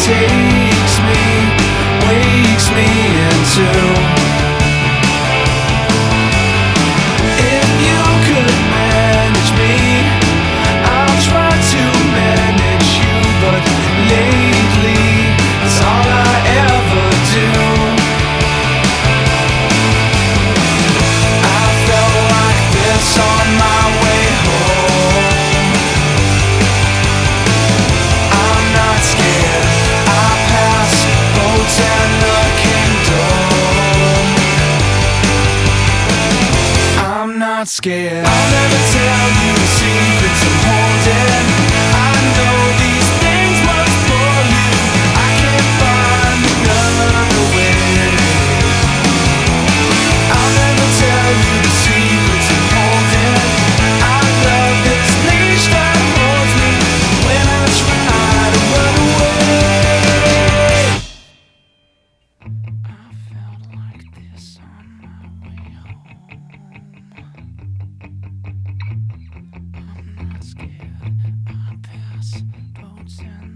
takes me, wakes me into. If you could manage me, I'll try to manage you, but lately it's all I ever do. I felt like this on my way home. I'm not scared, I pass boats and the kingdom. I'm not scared, I'll never tell you the secrets I'm holding. I know these things must bore you, I can't find another way. I'll never tell you the secrets I'm holding. I love this leash that holds me when I try to run away. I felt like this on my way home. I'm not scared, I pass boats and